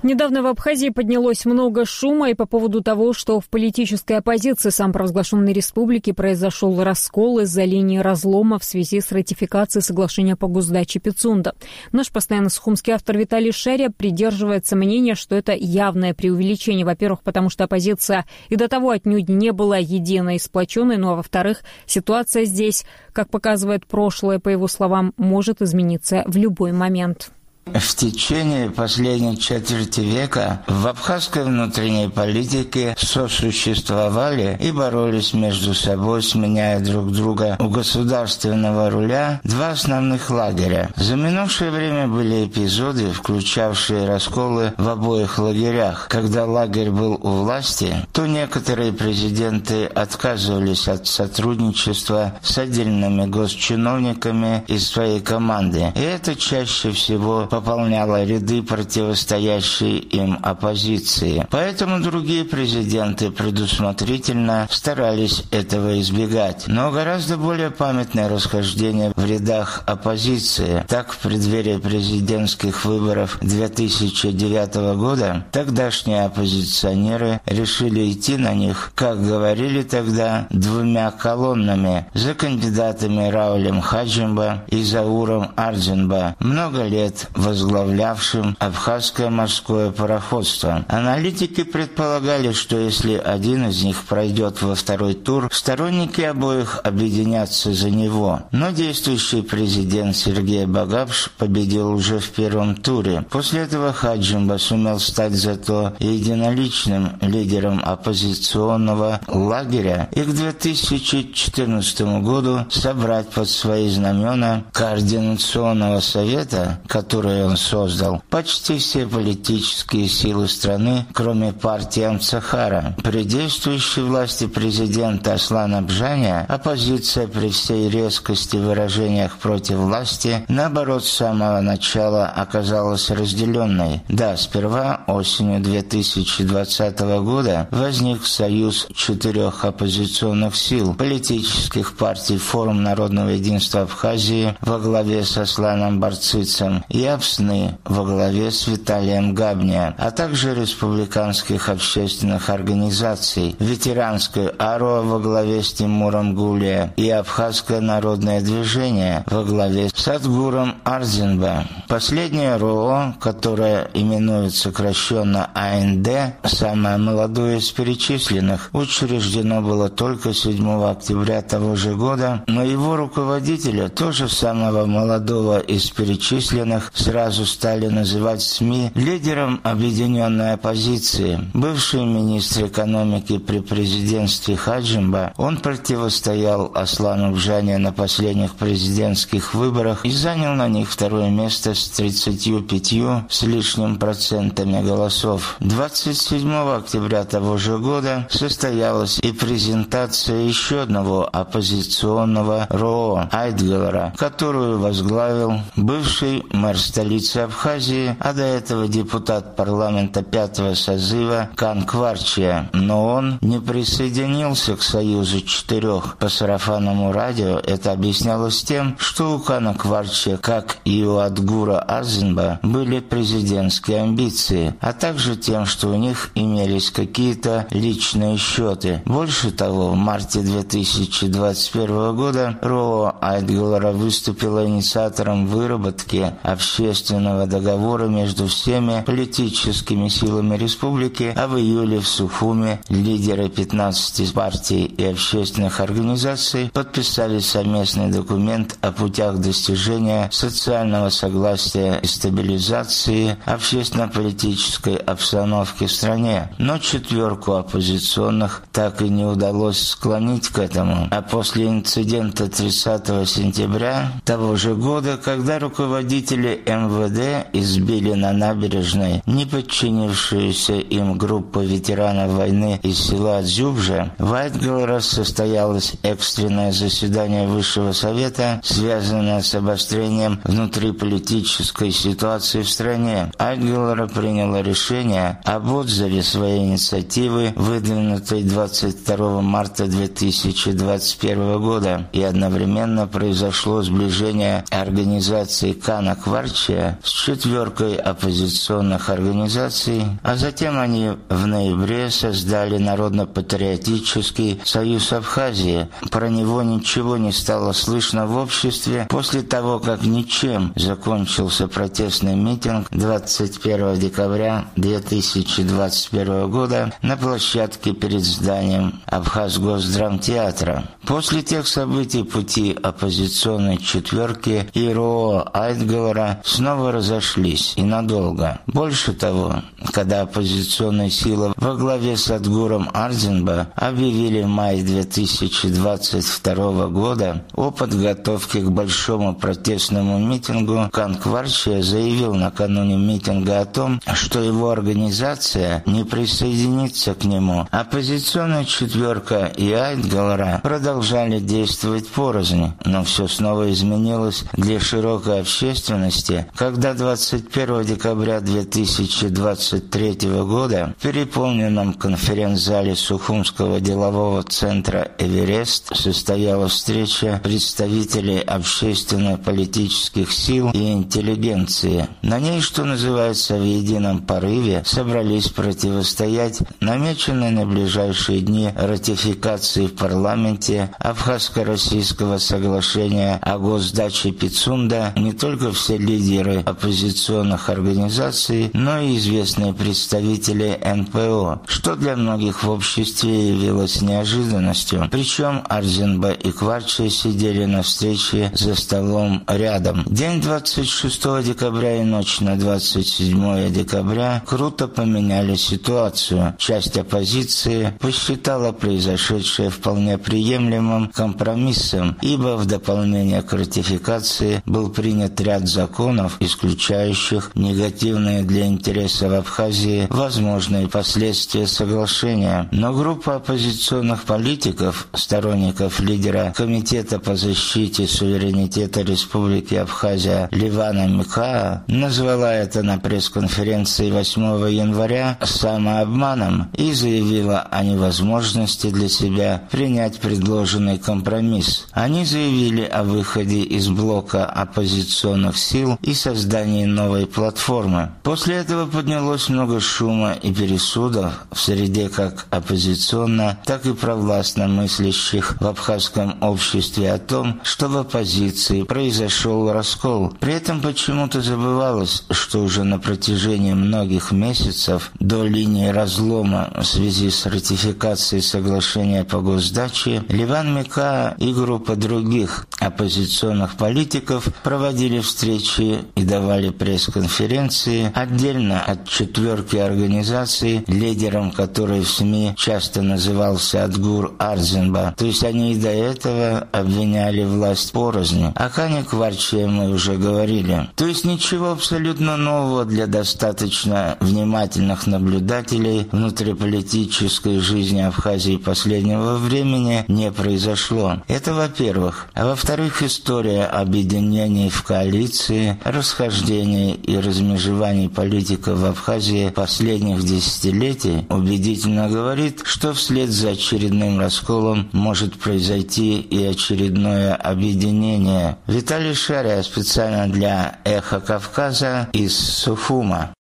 Недавно в Абхазии поднялось много шума и по поводу того, что в политической оппозиции самопровозглашенной республики произошел раскол из-за линии разлома в связи с ратификацией соглашения по госдаче Пицунда. Наш постоянно сухумский автор Виталий Шария придерживается мнения, что это явное преувеличение. Во-первых, потому что оппозиция и до того отнюдь не была единой и сплоченной, ну а во-вторых, ситуация здесь, как показывает прошлое, по его словам, может измениться в любой момент. В течение последних четверти века в абхазской внутренней политике сосуществовали и боролись между собой, сменяя друг друга у государственного руля два основных лагеря. За минувшее время были эпизоды, включавшие расколы в обоих лагерях. Когда лагерь был у власти, то некоторые президенты отказывались от сотрудничества с отдельными госчиновниками из своей команды. И это чаще всего пополняла ряды противостоящей им оппозиции. Поэтому другие президенты предусмотрительно старались этого избегать. Но гораздо более памятное расхождение в рядах оппозиции. Так, в преддверии президентских выборов 2009 года тогдашние оппозиционеры решили идти на них, как говорили тогда, двумя колоннами за кандидатами Раулем Хаджимба и Зауром Ардзинба, много лет возглавлявшим абхазское морское пароходство. Аналитики предполагали, что если один из них пройдет во второй тур, сторонники обоих объединятся за него. Но действующий президент Сергей Багапш победил уже в первом туре. После этого Хаджимба сумел стать зато единоличным лидером оппозиционного лагеря и к 2014 году собрать под свои знамена Координационного совета, который он создал, почти все политические силы страны, кроме партии Амцахара. При действующей власти президента Аслана Бжаня оппозиция при всей резкости в выражениях против власти, наоборот, с самого начала оказалась разделенной. Да, сперва осенью 2020 года возник союз 4 оппозиционных сил, политических партий Форум народного единства Абхазии во главе с Асланом Барцицем и АПСНы во главе с Виталием Габния, а также республиканских общественных организаций, ветеранскую АРО во главе с Тимуром Гулия и Абхазское народное движение во главе с Адгуром Ардзинба. Последнее РОО, которое именуется сокращенно АНД, самое молодое из перечисленных, учреждено было только 7 октября того же года, но его руководителя, тоже самого молодого из перечисленных, сразу стали называть СМИ лидером объединенной оппозиции. Бывший министр экономики при президентстве Хаджимба, он противостоял Аслану Бжане на последних президентских выборах и занял на них второе место с 35 с лишним процентами голосов. 27 октября того же года состоялась и презентация еще одного оппозиционного РОО Айтгалара, которую возглавил бывший мэр столицы Абхазии, а до этого депутат парламента 5-го созыва Кан Кварчия. Но он не присоединился к союзу 4. По сарафанному радио это объяснялось тем, что у Кана Кварчия, как и у Адгура Ардзинба, были президентские амбиции, а также тем, что у них имелись какие-то личные счеты. Больше того, в марте 2021 года РОО Айтгалара выступила инициатором выработки общественного договора между всеми политическими силами республики, а в июле в Сухуме лидеры 15 партий и общественных организаций подписали совместный документ о путях достижения социального согласия и стабилизации общественно-политической обстановки в стране. Но 4 оппозиционных так и не удалось склонить к этому. А после инцидента 30 сентября того же года, когда руководители МВД избили на набережной не подчинившуюся им группу ветеранов войны из села Дзюбжа, в Айтгалара состоялось экстренное заседание Высшего Совета, связанное с обострением внутриполитической ситуации в стране. Айтгалара приняла решение об отзыве своей инициативы, выдвинутой 22 марта 2021 года, и одновременно произошло сближение организации Кана Кварчи конкварчия с 4 оппозиционных организаций, а затем они в ноябре создали Народно-патриотический союз Абхазии. Про него ничего не стало слышно в обществе после того, как ничем закончился протестный митинг 21 декабря 2021 года на площадке перед зданием Абхазгосдрамтеатра. После тех событий пути оппозиционной четверки и РО Айтгалара снова разошлись и надолго. Больше того, когда оппозиционные силы во главе с Адгуром Ардзинба объявили май 2022 года о подготовке к большому протестному митингу, Конкварчия заявил накануне митинга о том, что его организация не присоединится к нему. Оппозиционная четверка и Айтгалара продолжали действовать порознь, но все снова изменилось для широкой общественности, когда 21 декабря 2023 года в переполненном конференц-зале Сухумского делового центра «Эверест» состоялась встреча представителей общественно-политических сил и интеллигенции. На ней, что называется, в едином порыве собрались противостоять намеченной на ближайшие дни ратификации в парламенте Абхазско-российского соглашения о госдаче Пицунда не только все лидеры оппозиционных организаций, но и известные представители НПО, что для многих в обществе явилось неожиданностью. Причем Ардзинба и Кварчия сидели на встрече за столом рядом. День 26 декабря и ночь на 27 декабря круто поменяли ситуацию. Часть оппозиции посчитала произошедшее вполне приемлемым компромиссом, ибо в дополнение к ратификации был принят ряд законов, исключающих негативные для интересов Абхазии возможные последствия соглашения. Но группа оппозиционных политиков, сторонников лидера Комитета по защите суверенитета Республики Абхазия Левана Микаа, назвала это на пресс-конференции 8 января самообманом и заявила о невозможности для себя принять предложенный компромисс. Они заявили о выходе из блока оппозиционных сил и создании новой платформы. После этого поднялось много шума и пересудов в среде как оппозиционно, так и провластно мыслящих в абхазском обществе о том, что в оппозиции произошел раскол. При этом почему-то забывалось, что уже на протяжении многих месяцев до линии разлома в связи с ратификацией соглашения по госдаче Леван Микаа и группа других оппозиционных политиков проводили встречи и давали пресс-конференции отдельно от четверки организаций, лидером которой в СМИ часто назывался Адгур Ардзинба. То есть они и до этого обвиняли власть порознь. О Конкварчии мы уже говорили. То есть ничего абсолютно нового для достаточно внимательных наблюдателей внутриполитической жизни Абхазии последнего времени не произошло. Это во-первых. А во-вторых, история объединений в коалиции, расхождений и размежеваний политиков в Абхазии последних десятилетий убедительно говорит, что вслед за очередным расколом может произойти и очередное объединение. Виталий Шария специально для «Эхо Кавказа» из Сухума.